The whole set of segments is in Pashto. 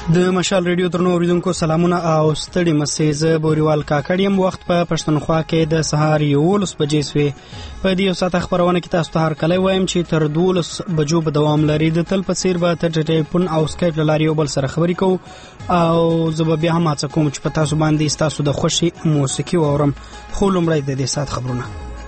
د مشال ریډیو درنو اوریدونکو سلامونه او ستړي مسئ زه بوریوال کاکړیم. وخت په پښتونخوا کې د سهار 11 بجې سوې. په دې یو ساعت خبرونه کې تاسو ته هر کله وایم چې تر 12 بجو به دوام لري. د تل په څیر به تر ټلیفون او سکایپ لاري یو بل سره خبرې کوو او زه بیا هم هڅه کوم چې په تاسو باندې تاسو د خوشي موسیقي واورم. خو لومړی د دې ساعت خبرونه.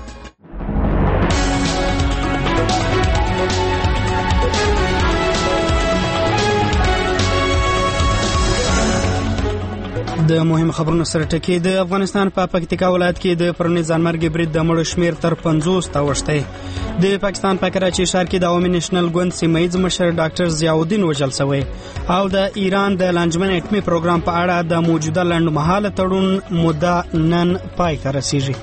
د مهم خبرونو سره ټکی. د افغانستان په پکتیکا ولایت کې د پرونی ځانمرګي برید د مړو شمیر تر 50 ته وشته. د پاکستان په کراچي ښار کې د عوامي نېشنل ګوند سیمه‌یز مشر ډاکټر ضیاءالدین وژل شوی او د ایران د لانجمن اټومي پروګرام په اړه د موجوده لنډمهاله تړون مدعا نن پای ته رسیږي.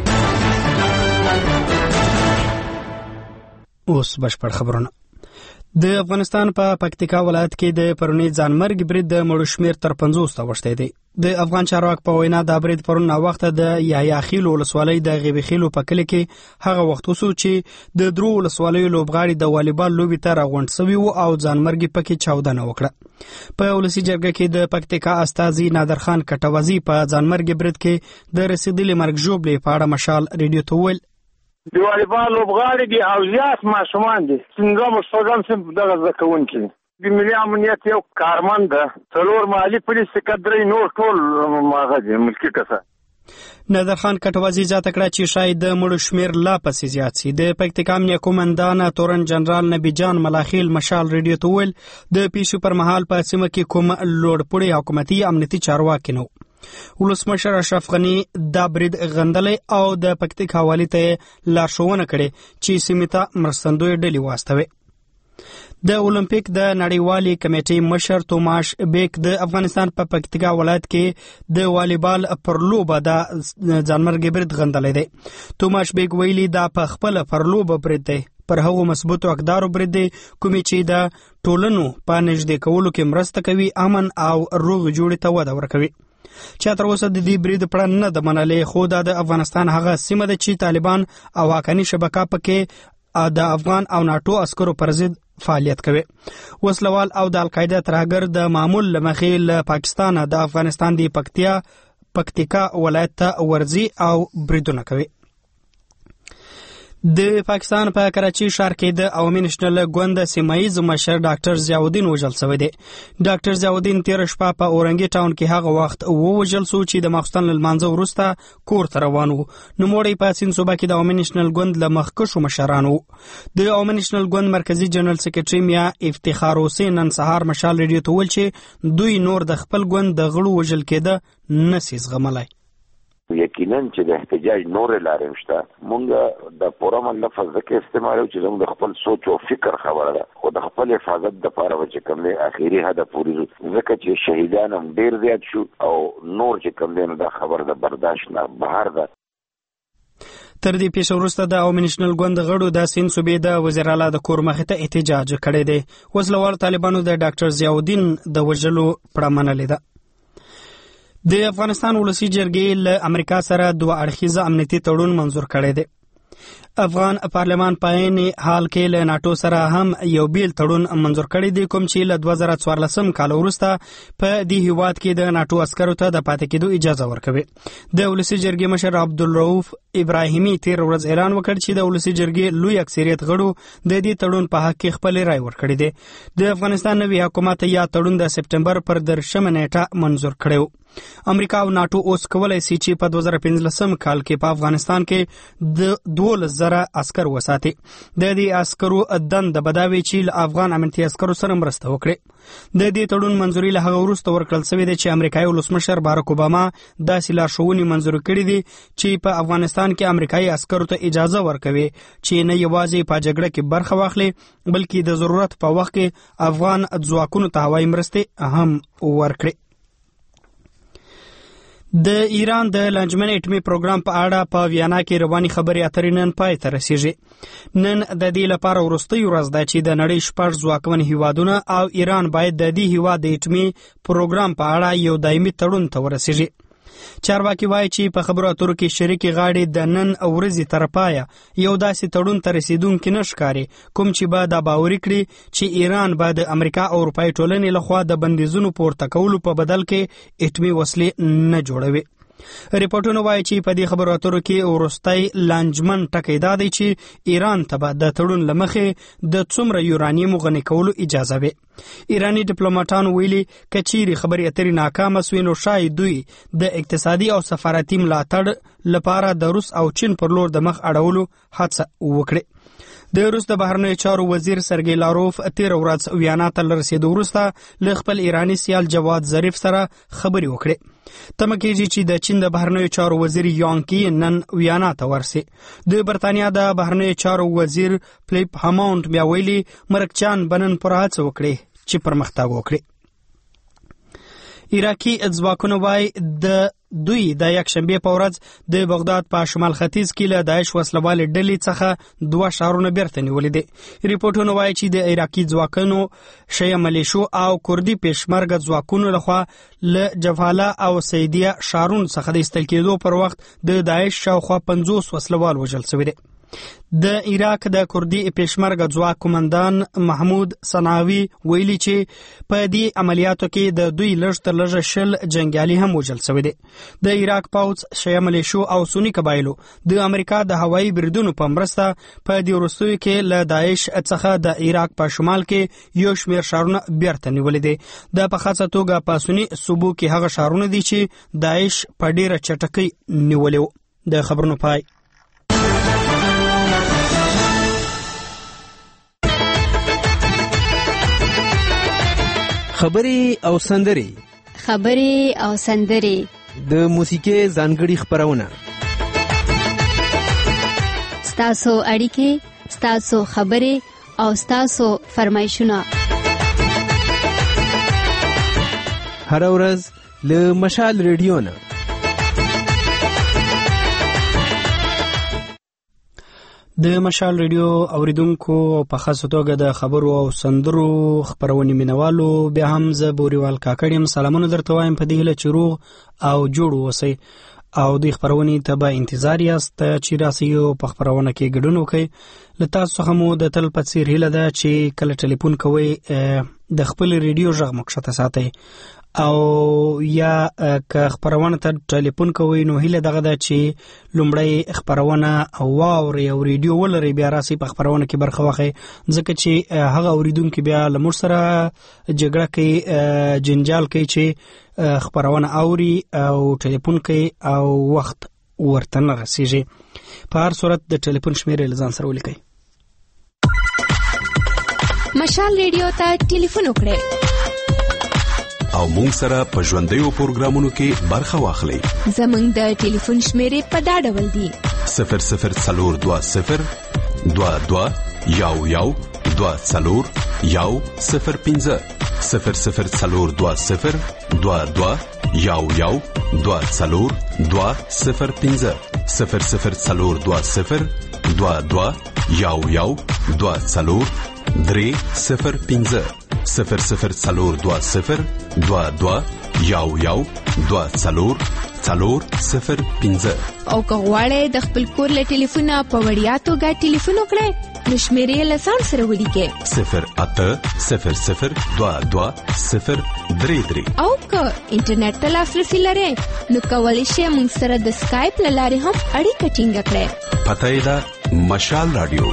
اوس بشپړ خبرونه. د افغانستان په پکتیکا ولایت کې د پرونی ځانمرګي برید د مړو شمیر تر 50 ته وشته دی. د افغان چارواک په وینا د برید پرون وخت د یحیی خیل ولسوالۍ د غیبی خیلو په کلی کې هغه وخت وسو چې د درو ولسوالیو لوبغاړي د والیبال لوبي ته راغونډ شوي او ځانمرګي پکې چاودنه وکړه. په ولسی جرګه کې د پکتیکا استاذي نادر خان کټوازی په ځانمرګي برید کې د رسیدلي مرګ ژوبلې په اړه مشال ریډیو ته ویل دی والیبال لوبغاړي دي او زیات ماشومان دي. څنګه مشوګم سم دغه ځکون کې د ملي امنیت یو کارمند ده، څلور مالی پولیس کډرې نور ټول ماغه دي ملکی کسه. نادر خان کټوازی ځات کړه چې شاید د مړو شمیر لا پسې زیات سي. د پکتیکا امنیه قومندان تورن جنرال نبی جان ملاخیل مشال ریډیو ته ویل د پیښو پر مهال په سیمه کې کوم لوړپوړی حکومتي امنیتي چارواکي نو. ولسمشر اشرف غنی دا برید غندلې او د پکتیکا والی ته لارښوونه کړې چې سیمه ته مرستندوی ډلې واستوي. د اولمپیک د نړیوالي کمیټې مشر توماش بیک د افغانستان په پکتیکا ولایت کې د والیبال پر لوبه د ځانمرګي برید غندلې دی. توماش بیک ویلي دا په خپل پر لوبه برید دی، پر هغو مثبتو اقدارو برید دی کومې چې د ټولنو په نږدې کولو کې مرسته کوي، امن او روغ جوړې ته وده ورکوي. چې تر اوسه د دې برید پړه نه د منلې، خو د افغانستان هغه سیمه ده چې طالبان او حقاني شبکه پکې د افغان او ناتو عسکرو پر ضد فعالیت کوي. وسلوال او د القاعده ترهګر د معمول لمخې له پاکستان د افغانستان د پکتیکا ولایت ته ورځي او بریدونه کوي. د پاکستان په کراچي ښار کې د عوامي نېشنل ګوند سیمه‌یز مشر ډاکټر ضیاءالدین وژل شوی دی. ډاکټر ضیاءالدین تیر شپه په اورنګي ټاون کې هغه وخت ووژل شو چې د ماخستن لمانځه وروسته کور ته روان وو. نوموړی په سین صوبه کې د عوامي نېشنل ګوند له مخکښو مشرانو. د عوامي نېشنل ګوند مرکزی جنرال سکرټری میا افتخار حسین نن سهار مشال ریډیو ته ویل چې دوی نور د خپل ګوند د غړو وژل کېده نسي زغملای. یقینا چې د احتجاج نور لارې شته، مونږ د پورم لفظ ځکه استعمالو چې زموږ د خپل سوچ او فکر خبره ده، خو د خپل حفاظت د لپاره چې کوم دی اخیری هدف پوری ځکه چې شهیدان هم ډیر زیات شو او نور چې کوم دی نو دا خبر د برداشت نه بهر ده. تر دې پیښه وروسته د عوامي نېشنل ګوند غړو د سین صوبې د وزیر اعلی د کور مخې ته احتجاج کړی دی. وسلوال طالبانو د ډاکټر ضیاءالدین د وژلو پړه منلې ده. د افغانستان ولسی جرګې له امریکا سره دوه اړخیزه امنیتي تړون منظور کړی دی. افغان پارلمان په عین حال کې له ناتو سره هم یو بیل تړون منظور کړی دی، کوم چې له 2014 کال وروسته په دې هیواد کې د ناتو عسکرو ته د پاتې کېدو اجازه ورکوي. د ولسی جرګې مشر عبدالرؤف ابراهیمي تیر ورځ اعلان وکړ چې د ولسی جرګې لوی اکثریت غړو د دې تړون په حق کې خپل رائے ورکړی دی. د افغانستان نوی حکومت یا تړون د سپټمبر پر 10 نیټه منظور کړو. امریکا او ناتو اوس کولای شي چې په 2015 کال کې په افغانستان کې د 12,000 عسكر وساتي. د دې عسکرو دنده بداوي چې له افغان امنیتي عسکرو سره مرسته وکړي. د دې تړون منځوري له هغه وروسته ورکړل شوی دی چې امریکایي ولسمشر بارک اوباما داسې لارښوونې منظور کړې دي چې په افغانستان کې امریکایي عسکرو ته اجازه ورکوي چې نه یوازې په جګړه کې برخه واخلي بلکې د ضرورت په وخت کې افغان ځواکونو ته هوایي مرستې هم ورکړي. د ایران د لانجمن اټومي پروګرام په اړه په ویانا کې رواني خبرې اترې نن پای ته رسیږي. نن د دې لپاره وروستۍ ورځ ده چې د نړۍ 6 ځواکمن هیوادونه او ایران باید د دې هیواد د اټومي پروګرام په اړه یو دایمي تړون ته ورسیږي. چارواکي وایي چې په خبرو اترو کې شریکي غاړې د نن ورځې تر پایه یو داسې تړون ته رسیدونکي نه ښکاري کوم چې به دا باوري کړي چې ایران به د امریکا او اروپایي ټولنې لخوا د بندیزونو پورته کولو په بدل کې اټومي وسلې نه جوړوي. ریپورتونه وایي چې په دې خبرو اترو کې وروستی لانجمن ټکی دا دی چې ایران ته به د تړون له مخې د څومره یورانیم غني کولو اجازه وي. ایرانی ډیپلوماټانو ویلي که چیرې خبرې اترې ناکامه سوې نو شاید دوی د اقتصادي او سفارتي ملاتړ لپاره د روس او چین پر لور د مخ اړولو هڅه وکړي. د روس د بهرنیو چارو وزیر سرګی لاروف 13 ورځ ویانا ته رسیدو وروسته له خپل ایرانی سیال جواد ظریف سره خبرې وکړې. تمه کېږي چې د چین د بهرنیو چارو وزیر یانګ کی نن ویانا ته ورسي. د برتانیا د بهرنیو چارو وزیر فلیپ هامونډ بیا ویلي مرکچان بنن پر هڅه وکړي چې پرمختګ وکړي. عراقي ځواکونه وایي د دوی د یکشنبه په ورځ د بغداد په شمال ختیځ کې له داعش وسلوالې ډلې څخه 2 ښارونه بیرته نیولې دي. ریپورتونه وایي چې د عراقي ځواکونو شیعه ملیشو او کردي پېشمرګه ځواکونو لخوا له جفاله او سیدیه ښارونو څخه د ایستل کېدو پر وخت د داعش شاوخوا 50 وسلوال وژل شوي دي. د عراق د کردي پېشمرګه ځواک قومندان محمود صناوي ویلي چې په دې عملیاتو کې د دوی لږ تر لږه 20 جنګیالي هم وژل شوي دي. د عراق پوځ شیعه ملیشو او سني قبایلو د امریکا د هوایي بریدونو په مرسته په دې وروستیو کې له داعش څخه د عراق په شمال کې یو شمېر ښارونه بیرته نیولي دي. د په خاصه توګه په سني صوبو کې هغه ښارونه دي چې داعش په ډیره چټکۍ نیولي وو. د خبرونو پای. خبرې او سندرې د موسیقي ځانګړي خبرونه ستاسو اړیکې ستاسو خبرې او ستاسو فرمایشونه هر ورځ له مشال ریډیو نه. د مشال ریډیو اوریدونکو په خاصه توګه د خبرو او سندرو خبرونې مینوالو بیا هم زه بوریوال کاکړیم سلامونه درته وایم په دې هیله چې روغ او جوړ اوسئ او د خبرونې ته به انتظار یاست چې راسئ په خبرونه کې ګډون وکړئ. له تاسو څخه مو د تل په څیر هیله ده چې کله ټلیفون کوئ د خپل ریډیو غږ مو کښته ساتئ او یا که خبرونه ته ټلیفون کوئ نو هیله دغه ده چې لومړی خبرونه واورئ او ریډیو ولرئ بیا راسئ په خبرونه کې برخه واخلئ ځکه چې هغه اوریدونکي بیا له موږ سره جګړه کوي جنجال کوي چې خبرونه اوري او ټلیفون کوي او وخت ورته نه رسیږي. په هر صورت د ټلیفون شمیرې له ځان سره ولیکئ. مشال ریډیو ته ټلیفون وکړئ او مونږ سره په ژوندیو پروګرامونو کې برخه واخلئ. زمونږ د ټلیفون شمیرې په دا ډول دي 004022 22 11 24 105 004022 22 11 24 205 004022 22 11 24 305 004022 22 11 24 405 او که غواړئ د خپل کور له ټلیفونه په وړیا توګه ټلیفون وکړئ نو شمیرې له ځان سره ولیکئ 080022 او که انټرنیټ ته لاسرسي لرئ نو کولی شئ موږ سره د سکایپ له لارې هم اړیکه ټینګه کړئ. پته یې ده مشال رادیو.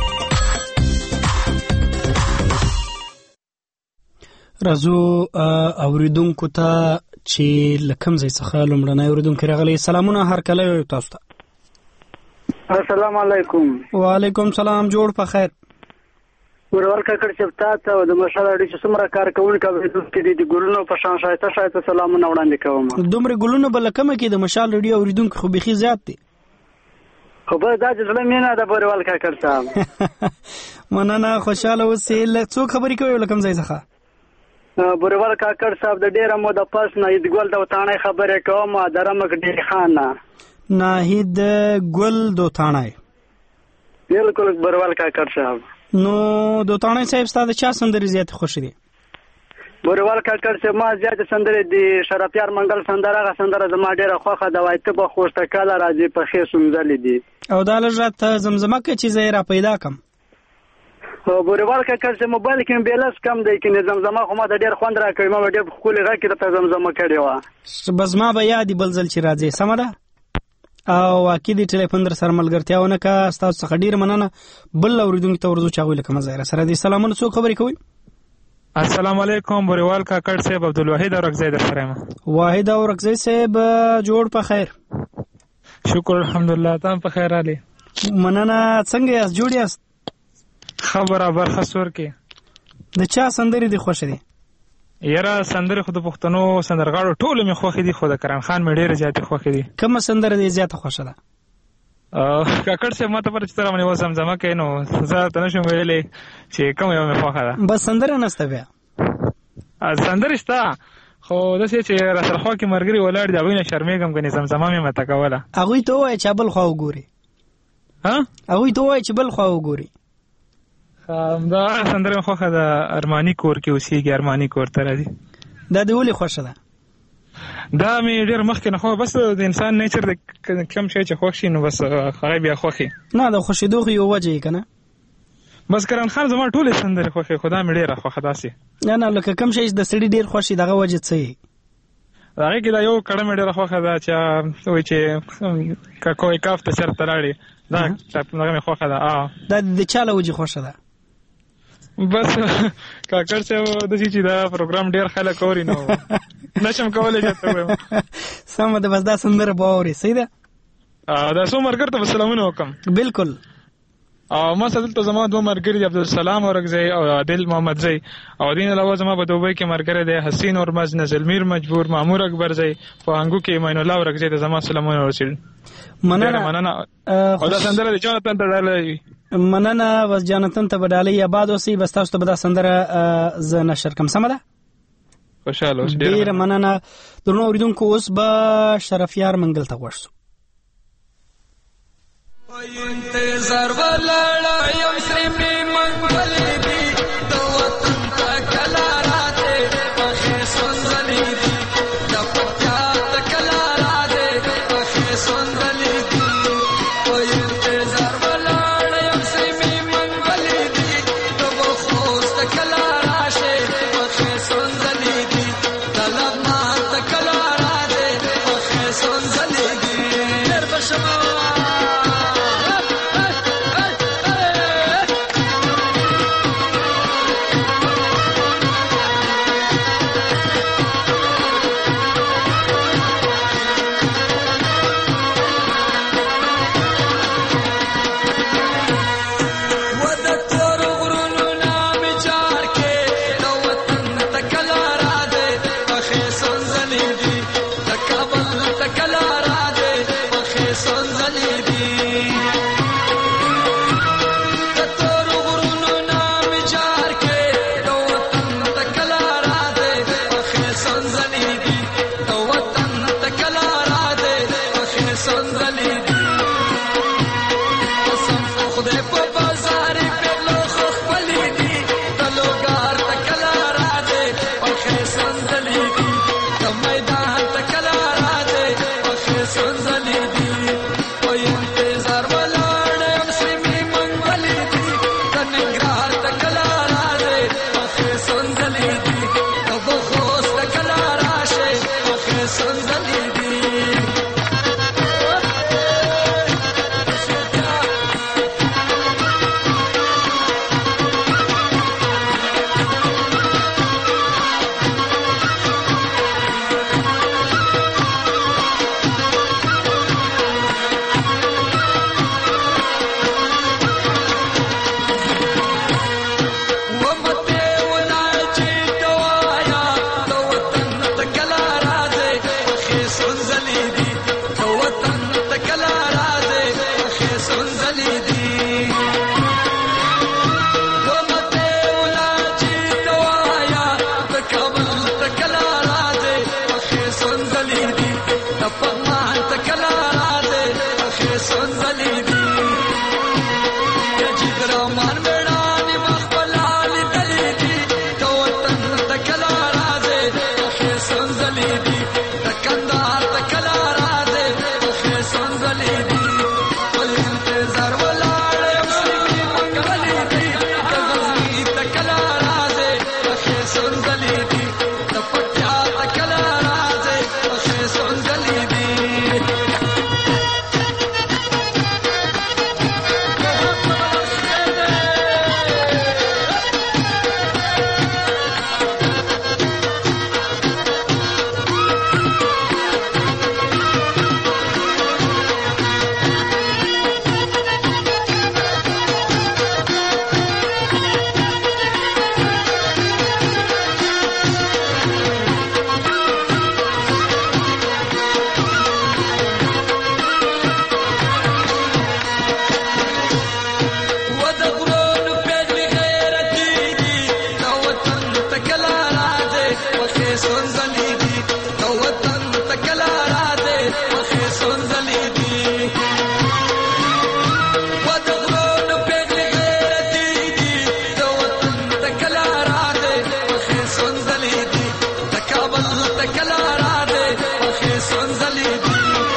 راځو اوریدونکو ته چې لکم ځای څخه لومړنی اوریدونکی راغلی. سلامونه هر کله تاسو ته. السلام علیکم. وعلیکم سلام. جوړ په خیر. ورور کاکړ چپتا ته د مشال اړیکې څومره کار کوونکي اوریدونکي دي د ګلونو په شان شایسته سلامونه وړاندې کوم. دومره ګلونو بل کمه کې د مشال ریډیو اوریدونکو خو بيخي زیات دي. خو به دا چې زړه مینه د ورور کاکړ صاحب. مننه خوشاله اوسئ. څو خبرې کوي لکم ځای څخه ورور کاکړ صاحب د ډیره موده پس نه د ګل د وطانه خبرې کوم درمک ډیر خان ناهید ګل دوتانه. بالکل ورور کاکړ صاحب. نو دوتانه صاحب ستاسو چا سندري زیات خوښ دي؟ بوریوال کاکړ چې ما زیاتې سندرې د شرافیار منګل سندره هغه سندره زما ډېره خوښه ده وایي ته به خوشته کله راځي پښې سونځلې دي او دا لږ راته زمزمه کړه چې زه یې را پیدا کړم. بوریوال کاکړ چې موبایل کې مې بیلس کم دی کې زمزمه خو ما ته ډېر خوند راکوي ما به ډېر ښکلې غږ کې درته زمزمه کړې وه بس ما به یاد بل ځل چې راځې سمه ده او واقع دې ټلیفون در سره ملګرتیا ونه کړه ستاسو څخه ډېره مننه. بل اورېدونکي ته ورځو چې هغوی له کومه ځایه راسره دي. سلامونه څوک خبرې کوئ؟ السلام علیکم بوریوال کاکړ صاحب عبدالواحد اورکزی در سره یم. واحد اورکزی صاحب جوړ په خیر؟ شکر الحمدلله ته هم په خیر راغلی. مننه. څنګه یاست؟ جوړ یاست؟ ښه برابر ښه سور کې. د چا سندرې دې خوښې دي؟ یاره سندرې خو د پښتنو سندرغاړو ټولو مې خوښې دي خو د کرن خان مې ډېرې زیاتې خوښې دي. کومه سندره دې زیاته خوښه ده؟ کاکړ صاحب ما ته پته چې ته رامنې زمزمه کوې نو زه ته نه شم ویلی چې کومه یوه مې خوښه ده. بس سندره نشته بیا؟ سندرې شته خو داسې چې را سره خوا کې ملګري ولاړ دي هغوی نه شرمېږم که نه زمزمه مې مته کوله. هغوی ته ووایه چې بل خوا وګوري. هغوی ته ووایه چې بل خوا وګوري. دا سندره مې خوښه ده ارماني کور کې اوسېږي ارماني کور ته راځي. دا دې ولې خوښه ده؟ دا مې ډېر مخکې نه خو بس د انسان نیچر د کوم شی چې خوښ شي نو بس هغه بیا خوښي نه د خوښېدو خو یو وجه یې که نه بس کرن خان زما ټولې سندرې خوښې خو دا مې ډېره خوښه داسې نه لکه کوم شی چې د سړي ډېر خوښ شي دغه وجه څه یې؟ د هغې کې دا یو کړه مې ډېره خوښه ده چې وایي چې کوی کاف ته چېرته لاړې دا دغه مې خوښه ده. دا د چا له وجې خوښه ده؟ بس کاکړ صاحب داسې چې دا پروګرام ډېر خلک اوري نو نشم کولی چې ته ووایم. سمه ده بس دا سندره به واورې صحیح ده. دا څو ملګرو ته به سلامونه وکړم. بلکل. ما سره دلته زما دوه ملګري دي عبدالسلام اورکزی او عادل محمدزی او دې نه علاوه زما په دوبۍ کې ملګری دی حسین اورمز نزلمیر مجبور مامور اکبرزی په هنګو کې معین الله اورکزی ته زما سلامونه ورسېږي. مننه. او دا سندره د جانتن ته ډالۍ. مننه. بس جانتن ته به ډالۍ آباد اوسئ. بس تاسو ته به دا سندره زه نشر کړم سمه ده؟ خوشحاله اوسئ. ډېره مننه. درنو اورېدونکو اوس به شرافیار منګل ته غوږ شو. انتظار ولاړه یم سیمې منګلې دي د وطن ته کله راځې پښې سوځلې دي د پکتیا ته کله راځې پښې سوځلې دي انتظار ولاړه یم سیمې منګلې دي د خوست ته کله راشې پښې سوځلې دي د لغمان ته کله راځې پښې سوځلې دي ډېر بشمه Yes. وخې سونځلې دي د وطن تکلا را دې وخې سونځلې دي ودغرونو پیغلې غیرتي دي د وطن تکلا را دې وخې سونځلې دي د کابل تکلا را دې وخې سونځلې دي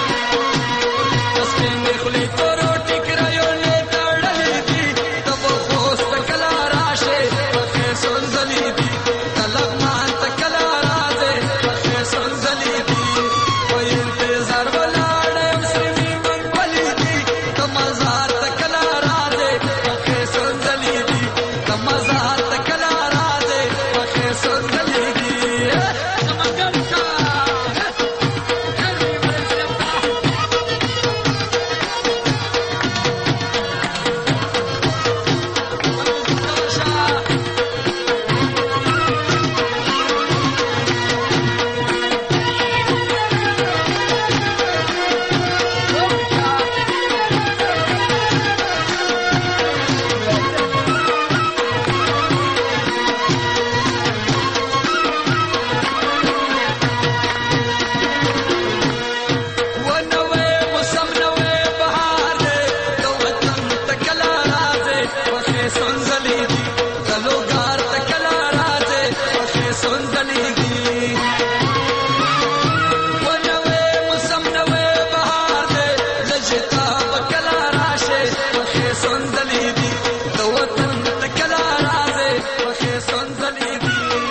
سپینې خولې تورو ټیکرایو نه تړلې دي د خوست تکلا راشه وخې سونځلې دي د لغمان تکلا را دې وخې سونځلې دي په انتظار ولاړ یم سرمې منګولې دي د مزار تکلا را دې وخې سونځلې دي د مزار تکلا را دې وخې سونځلې دي ونوې موسم نوې بهار دې د وطن تکلا را دې وخې سونځلې دي د لوګار تکلا را دې وخې سونځلې دي ونوې موسم نوې بهار دې د شتاب کلا راشه وخې سونځلې دي د وطن تکلا را دې وخې سونځلې دي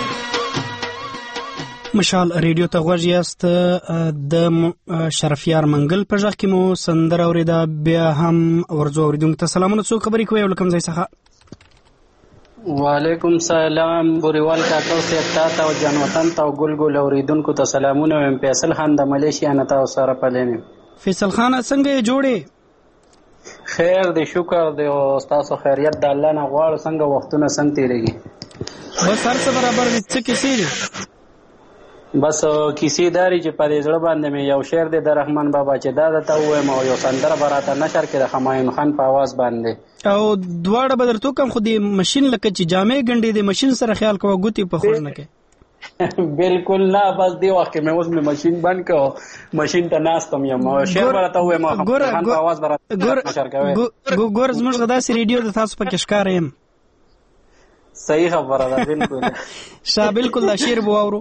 مشال ریډیو ته غوږ یاست. د شرفیار منګل په ژغ کې مو سندره اورېده. بیا هم ورځو اورېدونکو ته سلامونه. څوک خبرې کوي او له کوم ځای څخه؟ وعلیکم سلام بوریوال کاکو صاحب تاته او جان وطن ته او ګل اورېدونکو ته سلامونه وایم. فیصل خان د ملیشیا نه تاسو سره پلینم. فیصل خان څنګه یې جوړې؟ خیر دی شکر دی او تاسو خیریت د الله نه غواړو. څنګه وختونه څنګه تیریږي؟ بس هر څه برابر دي. څه کیسې دي؟ بس کیسې داري چې په دې زړه باندې مې یو شعر دی د رحمان بابا چې دا درته ووایم او یو سندره به راته نشر کړي د همایون خان په آواز باندې. او دواړه به درته وکړم خو د ماشین لکه چې جامې ګنډې د ماشین سره خیال کوه ګوتې په خوږ نه کوې. بالکل نه. بس دې وخت کې مې اوس مې ماشین بند کړ ماشین ته ناستم یم او شعر به راته ووایم خان په آواز به راته نشر کوې. ګور زموږ داسې ریډیو د تاسو پکې ښکاره یم. صحیح خبره ده. بالکل شا بالکل دا شعر به واورو.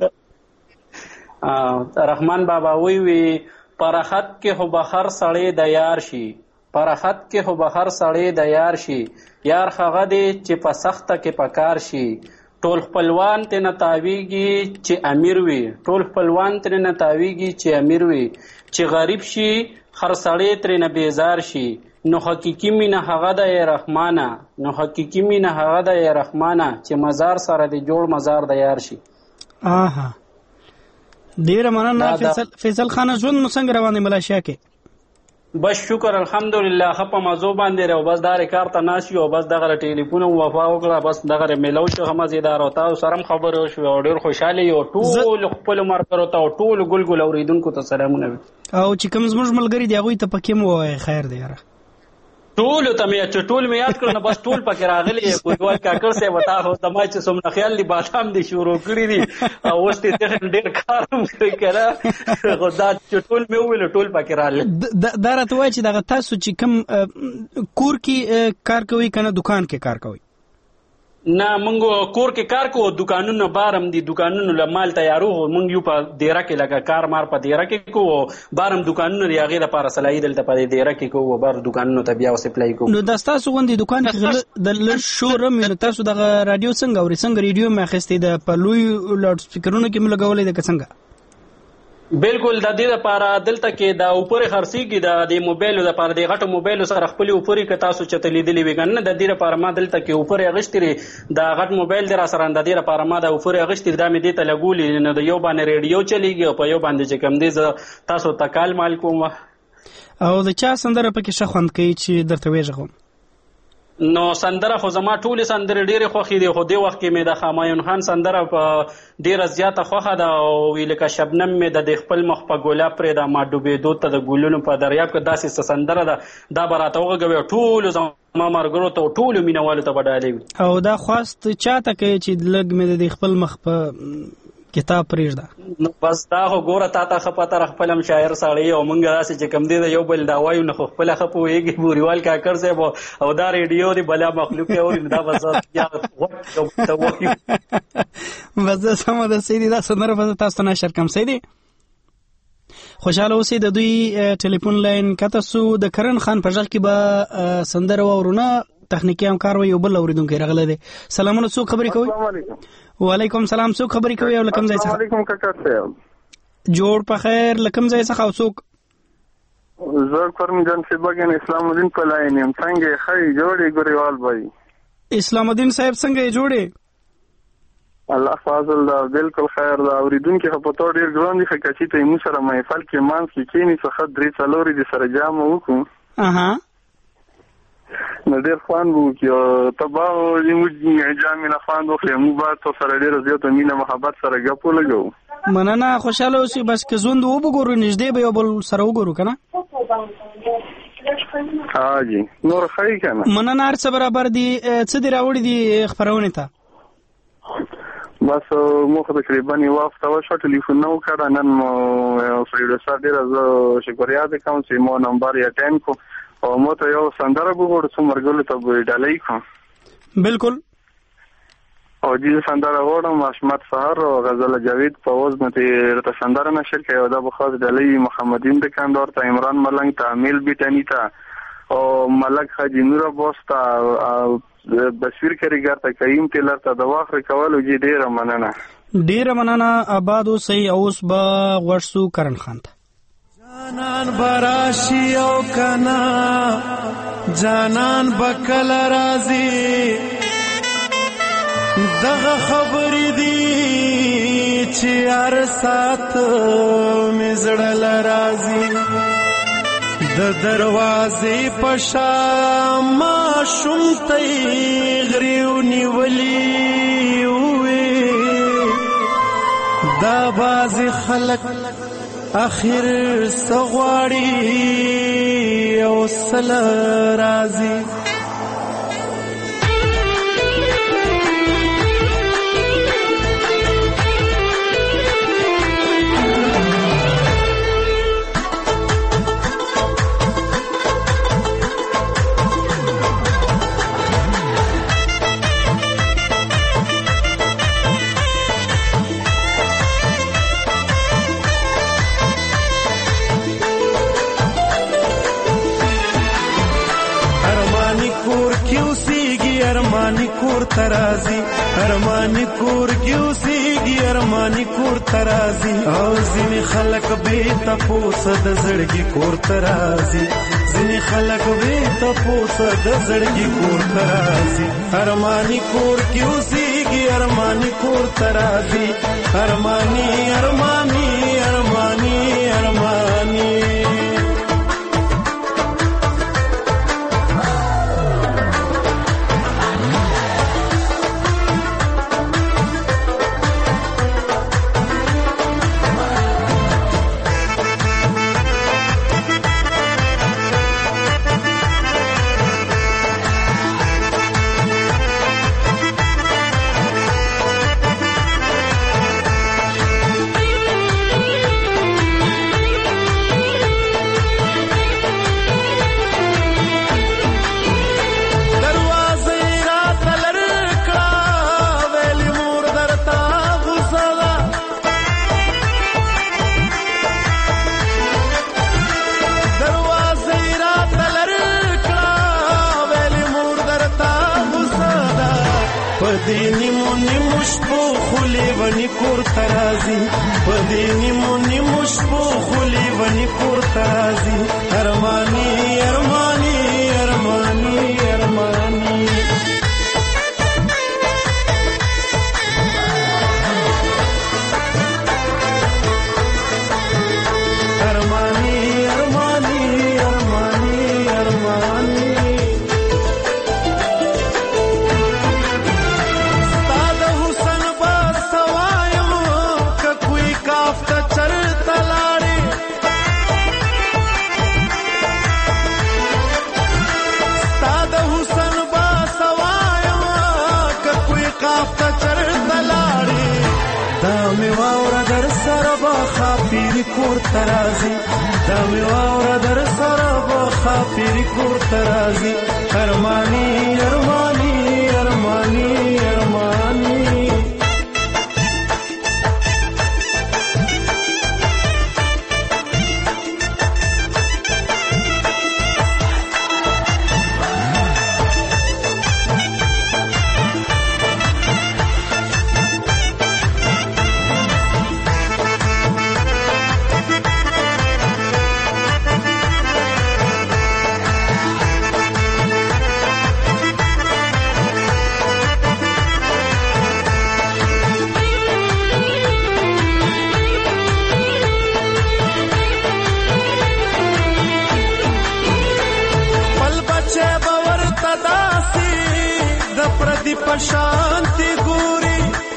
رحمان بابا وی پرخط کې خو بخر سړی د یار شي پرخط کې خو بخر سړی د یار شي یار هغه دی چې په سخته کې پکار شي ټول خپلوان ته نتاویږي چې امیر وي ټول خپلوان ته نتاویږي چې امیر وي چې غریب شي هر سړی ترې نه بیزار شي نو حقیقي مینه هغه د رحمانه نو حقیقي مینه هغه د رحمانه چې مزار سره د جوړ مزار د یار شي. آها ډیره مننه فیصل خان. ژوند مو څنګه روان دی ملاشیا کې؟ بس شکر الحمدلله. خپه مزو باندې راو بس دا ریکار ته ناشي او بس دغه ټلیفون وفا وکړه بس دغه ملو شو مزیدار او تاسو سره خبرو شو او ډیر خوشاله یو ټول خپل مرګرو ته ټول ګل اوریدونکو ته سلامونه. او چې کوم زموږ ملګری دی هغه ته پکې مو خیر دی یاره. ټول ته مې چې ټول مې یاد کړو بس ټول پکې راغلي کوټوال کاکړ سه وتا هو تما چې سم خیال دی بادام دي شروع کړی دي او اوس ته ډېر کار کوي کړه خدا چې ټول مې ویل ټول پکې راغلي. دا راته وایي چې دغه تاسو چې کوم کور کې کار کوي کنه دکان کې کار کوي؟ نه مونږ کور کې کار کوو دکانونو بارم دي دکانونو له مال تیارو مونږ یو په دیره کې لګا کار مار په دیره کې کوو بارم دکانونو ریاغې لپاره صلاحي دلته په دیره کې کوو بار دکانونو ته بیا سپلای کوو. نو د تاسو غوندي دکان کې د شورم نو تاسو د رادیو څنګه اوري څنګه ریډیو مې اخستې د پلوي لاوډ سپیکرونو کې مې لګولې د څنګه؟ بالکل د دې لپاره دلته کې د اوپر خرڅيږي د موبایل لپاره د غټو موبایل سره خپل اوپر کې تاسو چته لیدلې وګنه د دې لپاره ما دلته کې اوپر اغشتري د غټ موبایل در سره د دې لپاره ما د اوپر اغشتري د مې دې ته لګولې نه د یو باندې ریډیو چلیږي او په یو باندې چې کم دې تاسو تکال مال کوم او د چا سندره پکې شخوند کوي چې درته ویژغم. نو سندره خو زما ټول سندره ډیره خوخي دي خو دې وخت کې مې د همایون خان سندره په ډیره زیاته خوخه ده او ویلکه شبنم مې د خپل مخ په ګولا پرې د ما ډوبېدو ته د ګلونو په دریاب کې داسې سندره ده دا براته وغږوي ټول زما مرګرو ته ټول مینوالو ته بدالي. او دا خواست چاته کوي چې لګ مې د خپل مخ په کتاب پرېږده. نو بس دا خو ګوره تا ته ښه پته خپل هم شاعر سړی او موږ داسې چې کوم دی د یو بل دا وایو نه خو خپله ښه پوهېږي بوریوال کاکړ صاحب او دا ریډیو دی بلا مخلوق یې اوري نو دا به زه ته وایو بس زه سمه ده سیدي دا سندره به زه تاسو ته نشر کړم. سیدي خوشحاله اوسئ. د دوی ټلیفون لاین کته سو د کرن خان په غږ کې به سندره واورو نه تخنیکی همکار و یو بل اوریدونکی راغلی دی. سلامونه. څوک خبرې کوي؟ وعلیکم سلام. څوک خبرې کوي او له کوم ځای څخه؟ وعلیکم کاکا صاحب. جوړ په خیر. له کوم ځای څخه او څوک؟ زه کرمجان سیباګن اسلام الدین په لاین یم. څنګه یې ښه جوړې ګریوال بھائی؟ اسلام الدین صاحب څنګه یې جوړې؟ الله فاضل دا بالکل خیر دا. اوریدونکي خو په تو ډېر ګران دي ښه چې ته یې موږ سره محفل کې مانځ کې کښېني څخه 3-4 دې سره جام وکړو نو ډېر خوند به وکړي او تبا زموږ جامې نه خوند واخلې موږ به تو سره ډېره زیاته مینه محبت سره ګپ ولګوو. مننه. خوشحاله اوسئ. بس که ژوند وګورو نږدې به یو بل سره وګورو که نه؟ ها جی نور ښایي که نه؟ مننه. هر څه برابر دي. څه دې راوړي دي خپرونې ته؟ بس مو خو تقریبا یو هفته وشوه ټلیفون نه وکړه. نن مو فریډوسا ډېره زه شکریه ده کوم چې مو نمبر یې اټین کړو او مو ته یو سندره وګورو څو ملګرو ته به ډالۍ کړو. بالکل. او دې سندره غواړم حشمت سهار او غزل جاوید په اوز مته رته سندره نشر کړي او دا به خاص ډالۍ محمدین دکاندار ته عمران ملنګ ته امیل بیٹانی ته او ملک حاجی نور عباس ته بشیر کریګر ته کریم ټیلر ته د واخر کولو جی ډیره مننه. ډیره مننه. آباد اوسئ. اوس به غوږ شو کرن خان ته. جانان براشي او کنا جانان بکل راضي دغه خبرې دي چې هر سات مزړل راضي د دروازې پشا ما شومتې غریو نیولې وې دا باز خلق اخر سغواړي او سل راضي ارمانی کور ترازی ارمانی کور کیوسیږي ارمانی کور ترازی او ځینې خلک به تپوس د زړګي کور ترازی ځینې خلک به تپوس د زړګي کور ترازی ارمانی کور کیوسیږي ارمانی کور ترازی ارمانی ارمانی ارمانی ارمانی پدینی مونی مشپو خلی ونی کور ترازی پدینی مونی مشپو خلی ونی کور ترازی ارمانی ارمانی ارمانی ارمانی ارمانی ارمانی ارمانی ارمانی سره به خاپیری کور ترازی دا می واوره در سره به خاپیری کور ترازی ارمانی ارمانی ارمانی ارمانی शांति गोरी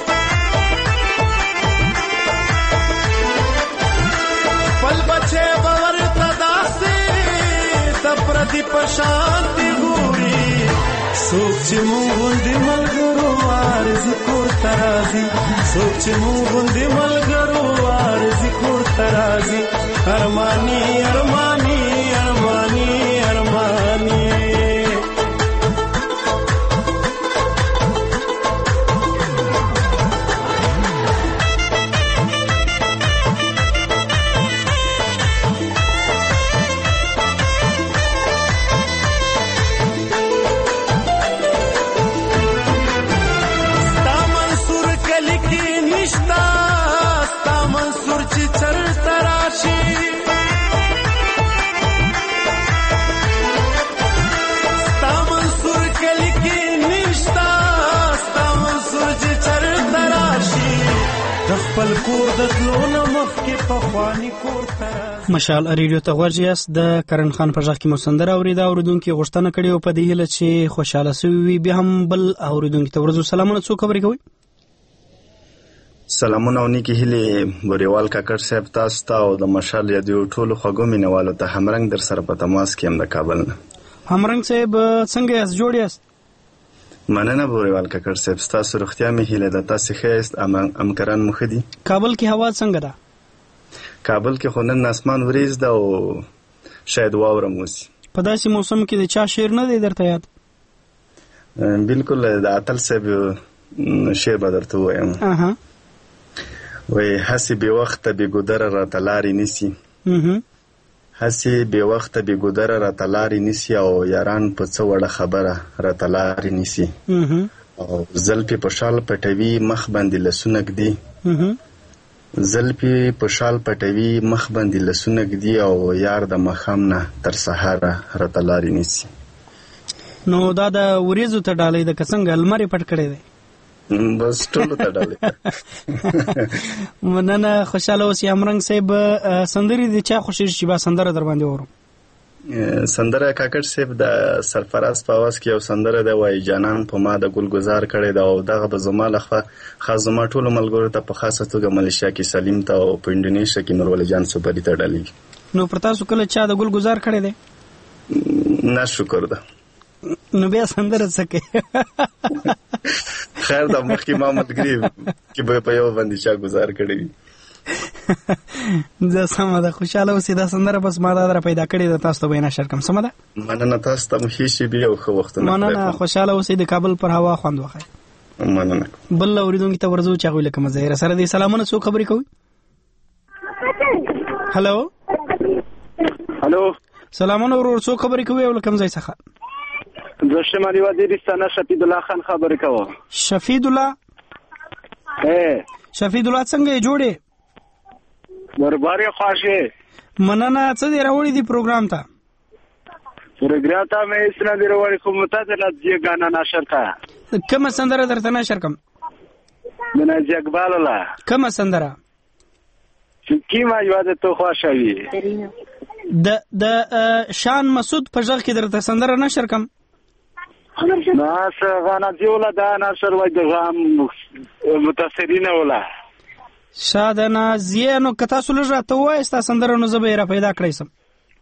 पल बचे बवर तदासी तब प्रदीप शांति गोरी सोच मुंदी मलगरो आरज़ कोर तराजी सोच मुंदी मलगरो आरज़ कोर तराजी अरमानी अरमानी अरमानी अरमानी مشال ریډیو ته ورجیاس د کرن خان په ځخ کې مسندر اوریدا اوریدونکو غوښتنه کړې او په دې هله چې خوشاله سوي به هم بل اوریدونکو ته ورزو سلامونه څو خبرې کوي سلامونه او نیکی هله بریوال کاکړ صاحب تاسو ته او د مشال یادو ټولو خوګو مینوالو ته همرنګ در سره په تماس کې هم د کابل نه همرنګ صاحب څنګه یاست جوړ یاست مننه بریوال کاکړ صاحب تاسو روغتیا مې هله د تاسو خیست امکران مخدي کابل کې هوا څنګه ده کابل کې خونن اسمان وریځ ده او شاید واوره موسی په داسې موسم کې د چا شعر نه دی درته یاد بالکل د اتل صاحب شعر به درته وایم وای هسې بې وخته بې ګودره راته لارې نیسي هسې بې وخته بې ګودره راته لارې نیسي او یاران په څه وړه خبره راته لارې نیسي او زلفې په شال پټوي مخ باندې لاسونه ږدي زلفې په شال پټوي مخ باندې لاسونه ږدي او یار د ماښام نه تر سهاره راته لارې نیسي نو دا د وریځو ته ډالۍ ده که څنګه لمر یې پټ کړی دی بس ټولو ته ډالۍ مننه خوشحاله اوسئ همرنګ صاحب سندرې د چا خوښېږي چې با سندره در باندې وورم سندره کاکړ صاحب د سرفراز په आवाज کې یو سندره ده وای جانان په ما د ګل گزار کړي دا او دغه به زما لخوا خاص زما ټول ملګرو ته په خاصه توګه ملیشیا کې سلیم ته او په انډونیشیا کې نورول جان صبري ته ډالۍ نو پر تاسو کله چا د ګل گزار کړي دی نه شکر ده نو بیا سندره څه کوي خیر د مخکې ما ملګري چې به په یو باندې چا گزار کړي زه سمه ده خوشحاله اوسئ دا سندره بس ما دا پیدا کړې ده تاسو ته به نشر کوم سمه ده مننه تاسو ته مو ښه شي بیا ښه وختونه مننه خوشحاله اوسئ د کابل پر هوا خوند واخلئ مننه بل اوریدونکو ته ورځو چې هغوی لکه مزه سره دې سلامونه څو خبرې کوي هلو سلامونه ورور څو خبرې کوي او لکه مزه څخه زه شمالي وزیرستان شفید الله خان خبرې کوم شفید الله شفید الله څنګه جوړې دربارې خوښه مننه څه دی راوړې دی پروګرام ته پروګرام ته مې اسنه دی راوړې کوم ته د نازیه غانا نشر کا کوم سندره درته نشر کوم د نازیه اقبال الله کوم سندره کی ما یاد ته خوښه وي د شان مسعود په ځخ کې درته سندره نشر کوم ناصر غانا دی ولا دا ناصر وای د غام متاثرین ولا شاده نازیه نو کتا سولږه ته وای ستا سندره نو زبې را پیدا کړی سم